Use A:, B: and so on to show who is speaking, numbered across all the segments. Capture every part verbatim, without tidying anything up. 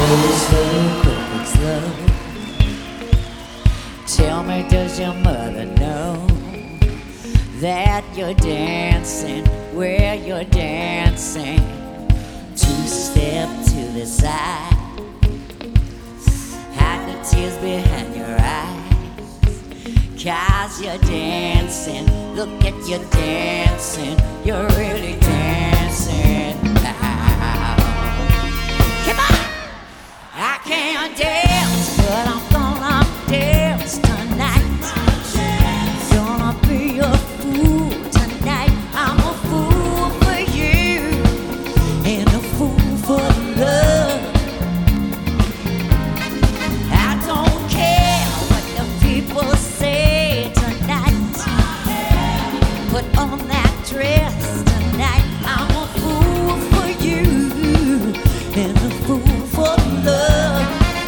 A: Slow, quick, slow. Tell me, does your mother know that you're dancing where you're dancing? Two step to the side, hide the tears behind your eyes, 'cause you're dancing. Look at you dancing, you're really dancing now. Come on! I can't dance, but I'm gonna dance tonight. Gonna be a fool tonight. I'm a fool for you and a fool for love. I don't care what the people say tonight. Put on that dress tonight. I'm a fool for you and a fool for love.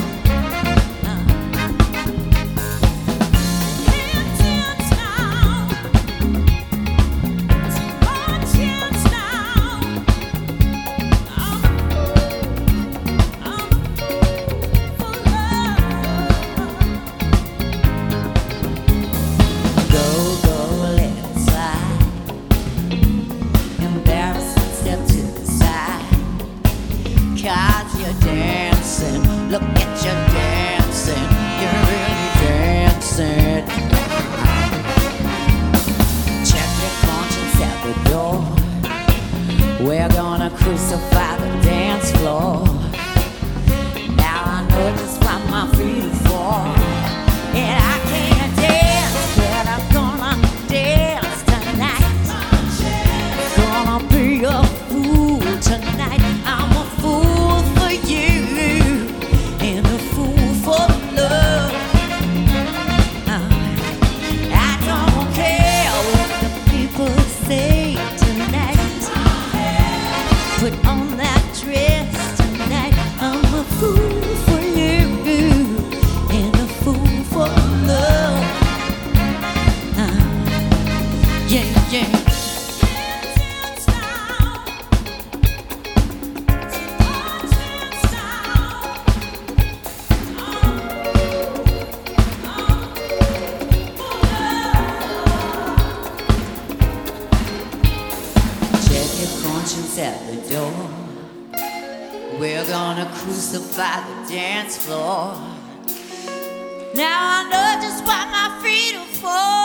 A: Look at you dancing, you're really dancing. Check your conscience at the door. We're gonna crucify the dance floor. Now I know just what my feet are for. And I can't dance, but I'm gonna dance tonight. Gonna be a fool tonight. I'm a fool for you. Put on that dress tonight. I'm a fool for you and a fool for love. Uh, yeah, yeah. At the door, we're gonna crucify the dance floor. Now I know just what my feet are for.